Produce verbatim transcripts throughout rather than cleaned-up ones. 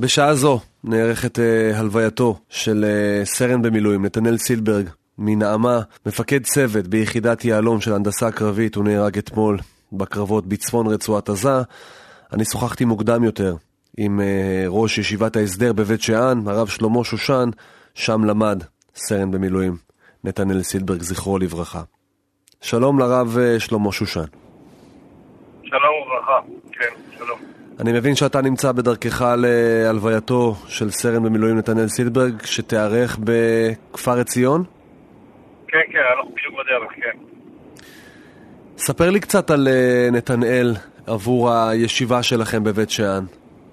בשעה זו נערכת uh, הלווייתו של uh, סרן במילואים, נתנאל סילברג, מנעמה, מפקד צוות ביחידת יעלום של הנדסה קרבית. הוא נהרג אתמול בקרבות בצפון רצועת עזה. אני שוחחתי מוקדם יותר עם uh, ראש ישיבת ההסדר בבית שאן, הרב שלמה שושן, שם למד סרן במילואים, נתנאל סילברג, זכרו לברכה. שלום לרב uh, שלמה שושן. שלום וברכה, כן, שלום. אני מבין שאתה נמצא בדרכך להלווייתו של סרן במילואים נתנאל סילברג, שתארך בכפר עציון? כן, כן, אנחנו בדיוק בדרך, כן. ספר לי קצת על נתנאל עבור הישיבה שלכם בבית שאן.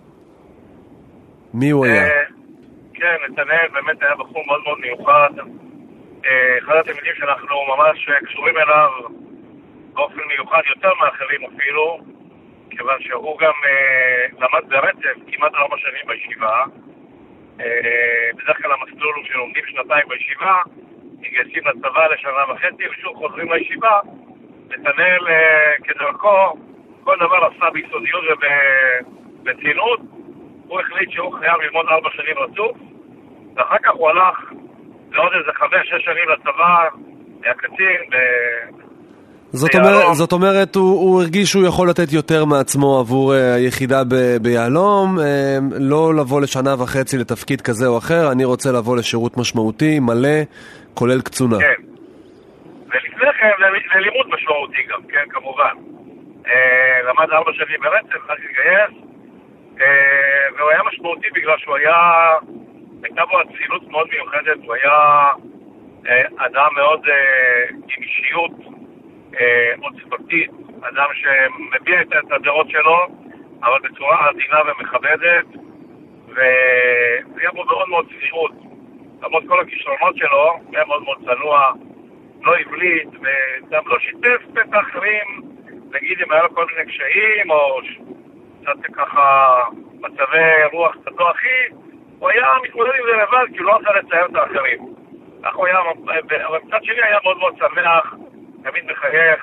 מי הוא היה? כן, נתנאל באמת היה בחור מאוד מאוד מיוחד. אחד התלמידים שאנחנו ממש קשורים אליו באופן מיוחד, יותר מאחרים אפילו, כיוון שהוא גם אה, למד ברצף כמעט ארבע שנים בישיבה. אה, בדרך כלל המסלול הוא שלומדים שנתיים בישיבה, מתגייסים לצבא לשנה וחצי ושוב חוזרים לישיבה. נתנאל אה, כדרכו כל דבר עשה ביסודיות ובצינות. הוא החליט שהוא חייב ללמוד ארבע שנים רצוף, ואחר כך הוא הלך לעוד איזה חמש, שש שנים לצבא, היה קצין ב... זאת אומרת, זאת אומרת הוא, הוא הרגיש שהוא יכול לתת יותר מעצמו עבור uh, היחידה ב- ביעלום, uh, לא לבוא לשנה וחצי לתפקיד כזה או אחר, אני רוצה לבוא לשירות משמעותי, מלא, כולל קצונה. כן, ולפני כן ללימוד משמעותי גם, כן, כמובן. Uh, למד ארבע שנים ברצף, חד להתגייס, uh, והוא היה משמעותי בגלל שהוא היה, הייתה בו אצילות מאוד מיוחדת, הוא היה uh, אדם מאוד uh, עם אישיות, עוצמתית, אדם שמביע את הדעות שלו, אבל בצורה עדינה ומכבדת, והיה בו מאוד מאוד צניעות. למרות כל הכישרונות שלו, היה מאוד מאוד צנוע, לא הבליט, וגם לא שיתף את האחרים, נגיד אם היה לו כל מיני קשיים, או קצת ככה מצבי רוח קצת לא הכי, הוא היה מתמודד עם זה לבד, כי הוא לא עשה לצייר את האחרים. כך הוא היה, אבל מצד שני היה מאוד מאוד שמח, תמיד מחייך,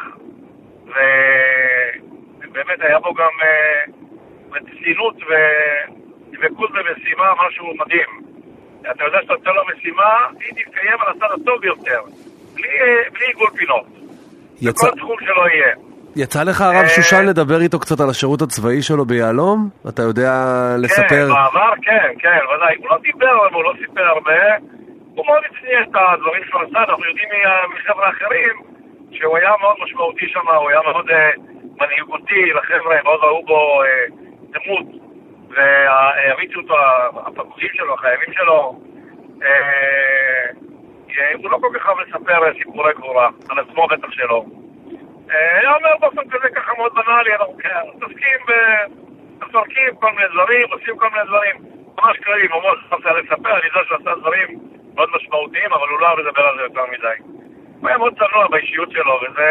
ובאמת היה בו גם רצינות ודבקות במשימה, משהו מדהים. אתה יודע שאתה נותן לו משימה, היא תתקיים על הצד הטוב ביותר, בלי, בלי עיגול פינות. יצא... בכל תחום שלא יהיה. יצא לך הרב שושן לדבר איתו קצת על השירות הצבאי שלו ביעלום? אתה יודע לספר? כן, בעבר כן, כן, ודאי. הוא לא דיבר, הוא לא סיפר הרבה. הוא מאוד הצניע את הדברים שהוא עשה, אנחנו יודעים מחבר'ה אחרים, שהוא היה מאוד משמעותי שם, הוא היה מאוד uh, מנהיגותי לחבר'ה, מאוד ראו בו uh, דמות, והריצו אותו הפקודים שלו, החיילים שלו. Uh, הוא לא כל כך אוהב לספר סיפורי גבורה, על עצמו בטח שלו. Uh, היה אומר באופן כזה ככה מאוד בנאלי, אנחנו מתעסקים ומפרקים כל מיני דברים, עושים כל מיני דברים, ממש כללי, ממש חסר לספר, אני יודע שהוא עשה דברים מאוד משמעותיים, אבל הוא לא אוהב לדבר על זה יותר מדי. הוא היה מאוד צנוע באישיות שלו, וזה...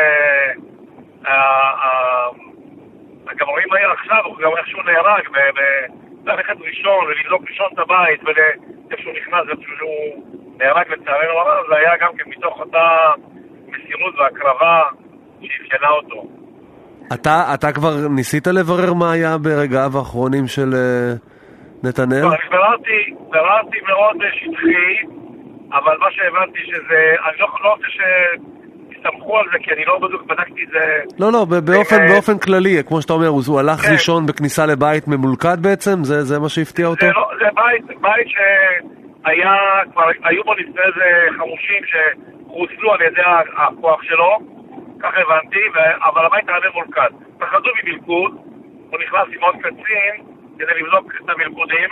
גם רואים מהר עכשיו, גם איך שהוא נהרג, ללכת ראשון, ולבדוק ראשון את הבית, ואיפה שהוא נכנס, ואיפה שהוא נהרג לצערנו הרב, זה היה גם כן מתוך אותה מסירות והקרבה שאפיינה אותו. אתה, אתה כבר ניסית לברר מה היה ברגעיו האחרונים של נתנאל? לא, אני בררתי, בררתי מאוד שטחי, אבל מה שהבנתי שזה, אני לא, לא רוצה שתסתמכו על זה, כי אני לא בדיוק בדקתי את זה. לא, לא, באופן, באופן כללי, כמו שאתה אומר, הוא הלך כן. ראשון בכניסה לבית ממולכד בעצם? זה, זה מה שהפתיע אותו? זה, לא, זה בית, בית שהיה, כבר היו בו לפני זה חמושים שחוסלו על ידי הכוח שלו, כך הבנתי, אבל הבית היה ממולכד. פחדו ממלכוד, הוא נכנס עם עוד קצין כדי לבדוק את המלכודים,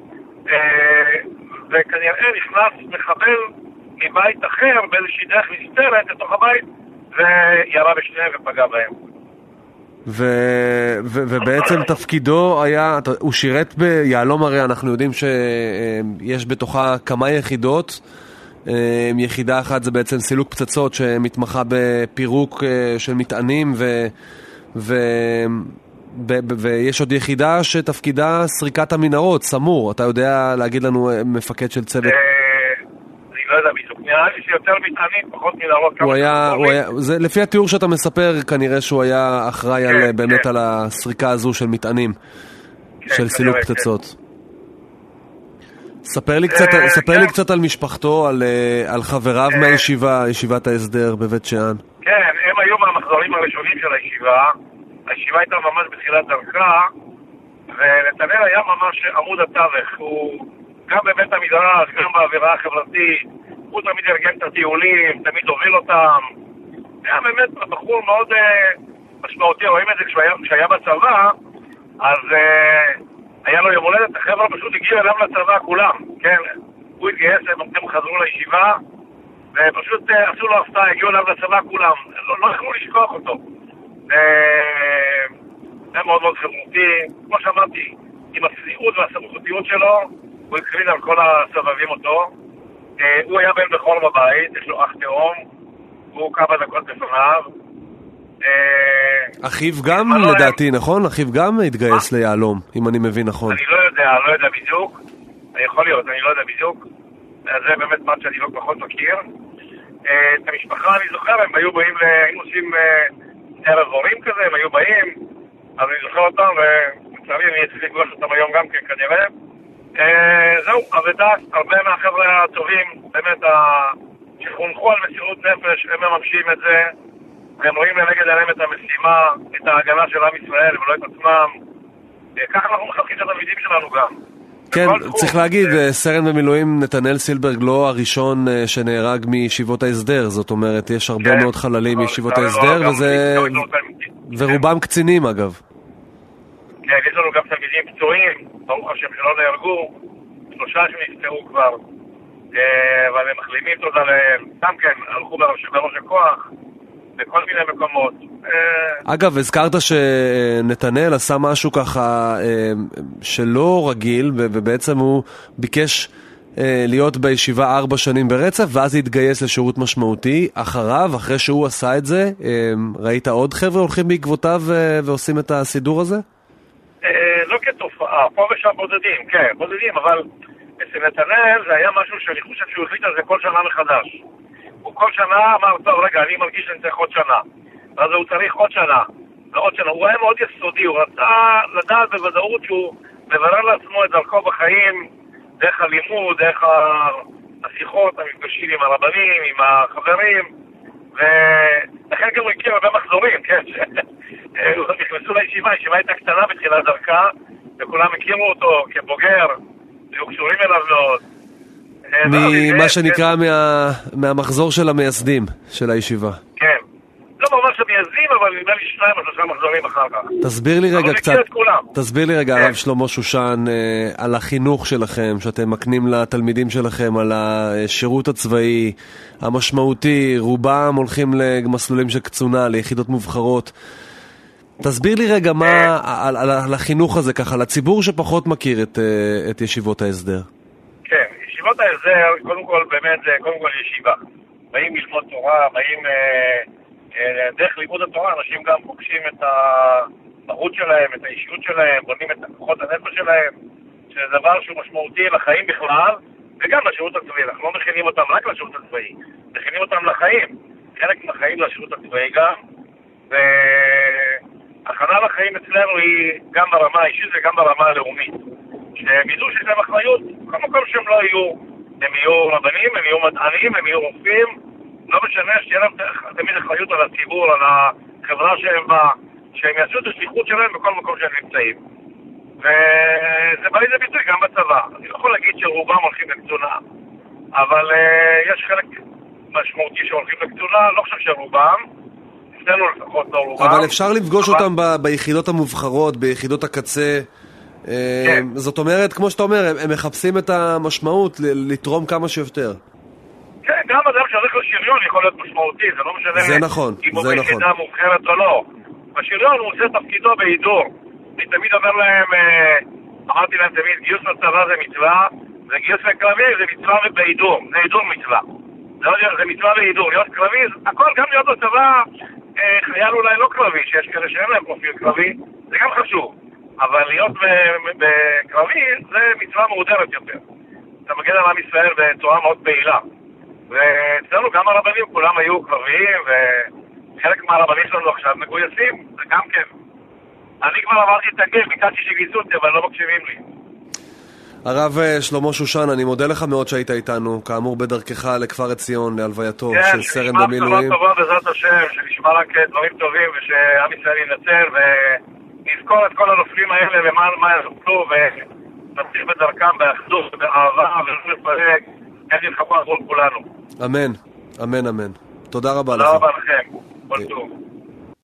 וכנראה נכנס מחבל מבית אחר באיזושהי דרך נסתרת לתוך הבית וירה בשניהם ופגע בהם. ו- ו- ובעצם תפקידו היה, הוא שירת ביעלום, הרי אנחנו יודעים שיש בתוכה כמה יחידות, יחידה אחת זה בעצם סילוק פצצות שמתמחה בפירוק של מטענים ו... ו- ב- ויש עוד יחידה שתפקידה סריקת המנהרות, סמור. אתה יודע להגיד לנו מפקד של צוות? אני לא יודע בדיוק. נראה לי שיותר מטענים, פחות מנהרות. הוא היה, הוא היה, זה לפי התיאור שאתה מספר, כנראה שהוא היה אחראי על, באמת על הסריקה הזו של מטענים, של סילוק פצצות. ספר לי קצת, ספר לי קצת על משפחתו, על, על חבריו מהישיבה, ישיבת ההסדר בבית שאן. כן, הם היו מהמחזורים הראשונים של הישיבה. הישיבה הייתה ממש בתחילת דרכה, ונתנאל היה ממש עמוד התווך. הוא גם בבית המדרש, גם באווירה החברתית, הוא תמיד ארגן את הטיולים, תמיד הוביל אותם. היה באמת בחור מאוד uh, משמעותי, רואים את זה כשהיה, כשהיה בצבא, אז uh, היה לו יום הולדת, החבר'ה פשוט הגיעו אליו לצבא כולם, כן? הוא התגייס, הם חזרו לישיבה, ופשוט uh, עשו לו הפתעה, הגיעו אליו לצבא כולם, לא, לא יכלו לשכוח אותו. Uh, היה מאוד מאוד חברותי, כמו שאמרתי, עם הצניעות והסמכותיות שלו, הוא הקריב על כל הסבבים אותו. Uh, הוא היה בן בכור בבית, יש לו אח תאום, הוא כמה דקות לפניו. אחיו גם לדעתי, נכון? אחיו גם התגייס ליהלום, אם אני מבין נכון. אני לא יודע, לא יודע בדיוק. יכול להיות, אני לא יודע בדיוק. זה באמת מה שאני לא פחות מכיר. את המשפחה אני זוכר, הם היו באים, היינו עושים ערב הורים כזה, הם היו באים, אז אני זוכר אותם, ולצערי אני אצליח לפגוש אותם היום גם כן כנראה. זהו, אבדת, הרבה מהחבר'ה הטובים, באמת שחונכו על מסירות נפש, הם מממשים את זה, והם רואים לנגד עליהם את המשימה, את ההגנה של עם ישראל ולא את עצמם. ככה אנחנו מחלקים את התלמידים שלנו גם. כן, צריך להגיד, סרן במילואים נתנאל סילברג לא הראשון שנהרג מישיבות ההסדר, זאת אומרת, יש הרבה מאוד חללים מישיבות ההסדר, ורובם קצינים אגב. כן, יש לנו גם תלמידים פצועים, ברוך השם שלא נהרגו, שלושה שנפטרו כבר, אבל הם מחלימים תודה להם, גם כן, הלכו בראש הכוח, בכל מיני מקומות. אגב, הזכרת שנתנאל עשה משהו ככה שלא רגיל, ובעצם הוא ביקש להיות בישיבה ארבע שנים ברצף, ואז התגייס לשירות משמעותי. אחריו, אחרי שהוא עשה את זה, ראית עוד חבר'ה הולכים בעקבותיו ועושים את הסידור הזה? לא כתופעה, פה ושם בודדים, כן, בודדים, אבל אצל נתנאל זה היה משהו שאני חושב שהוא החליט על זה כל שנה מחדש. הוא כל שנה אמר, טוב, רגע, אני מרגיש שאני צריך עוד שנה. ואז הוא צריך עוד שנה, ועוד שנה. הוא היה מאוד יסודי, הוא רצה לדעת בוודאות שהוא מברר לעצמו את דרכו בחיים, דרך הלימוד, דרך השיחות, המפגשים עם הרבנים, עם החברים, ולכן גם הוא הכיר הרבה מחזורים, כן? נכנסו לישיבה, הישיבה הייתה קטנה בתחילת דרכה, וכולם הכירו אותו כבוגר, היו קשורים אליו מאוד. ממה שנקרא מהמחזור של המייסדים של הישיבה. כן. לא ממש המייסדים, אבל נדמה לי שניים או שלושה מחזורים אחר כך. תסביר לי רגע קצת, תסביר לי רגע הרב שלמה שושן, על החינוך שלכם, שאתם מקנים לתלמידים שלכם, על השירות הצבאי המשמעותי, רובם הולכים למסלולים של קצונה, ליחידות מובחרות. תסביר לי רגע מה, על החינוך הזה ככה, לציבור שפחות מכיר את ישיבות ההסדר. כן, ישיבות ההסדר, קודם כל, באמת, זה קודם כל ישיבה. באים ללמוד תורה, באים אה, אה, דרך לימוד התורה, אנשים גם פוגשים את המהות שלהם, את האישיות שלהם, בונים את כוחות הנפש שלהם, שזה דבר שהוא משמעותי לחיים בכלל, וגם לשירות הצבאי. אנחנו לא מכינים אותם רק לשירות הצבאי, מכינים אותם לחיים. חלק מהחיים לשירות הצבאי גם, והכנה לחיים אצלנו היא גם ברמה האישית וגם ברמה הלאומית. שהם ידעו שיש להם אחריות, כל מקום שהם לא יהיו, הם יהיו רבנים, הם יהיו מדענים, הם יהיו רופאים, לא משנה שיהיה להם תמיד אחריות על הציבור, על החברה שהם בה, שהם יעשו את השליחות שלהם בכל מקום שהם נמצאים. וזה בא לידי ביטוי גם בצבא. אני לא יכול להגיד שרובם הולכים לקצונה, אבל uh, יש חלק משמעותי שהולכים לקצונה, לא חושב שרובם, אצלנו לפחות לא רובם. אבל אפשר לפגוש אבל... אותם ב- ביחידות המובחרות, ביחידות הקצה. כן. זאת אומרת, כמו שאתה אומר, הם מחפשים את המשמעות לתרום כמה שיותר. כן, גם אדם שהולך לשריון יכול להיות משמעותי, זה לא משנה זה נכון, אם הוא זה נכון. ביחידה מובחרת או לא. בשריון הוא עושה תפקידו בהידור. אני תמיד אומר להם, אמרתי להם תמיד, גיוס לצבא זה מצווה, וגיוס לקרבי זה מצווה בהידור, זה הידור מצווה. זה, זה מצווה בהידור, להיות קרבי, הכל גם להיות בצבא, חייל אולי לא קרבי, שיש כאלה שאין להם פרופיל קרבי, זה גם חשוב. אבל להיות בקרבי זה מצווה מעודרת יותר. אתה מגן על עם ישראל בצורה מאוד פעילה. ואצלנו גם הרבנים כולם היו קרביים, וחלק מהרבנים שלנו עכשיו מגויסים, זה גם כן. אני כבר עברתי את הגיל, ביקשתי שגייסו אותי, אבל לא מקשיבים לי. הרב שלמה שושן, אני מודה לך מאוד שהיית איתנו, כאמור בדרכך לכפר עציון, להלווייתו כן, של סרן במילואים. שנשמע טובה בעזרת השם, שנשמע רק דברים טובים ושעם ישראל ינצל ונזכור את כל הנופלים האלה למען מה יזוכלו ונמשיך בדרכם באחדות ובאהבה ולא נפרק, אין נלחמו עבור כולנו. אמן, אמן, אמן. תודה רבה לך. תודה רבה לכם, כל טוב.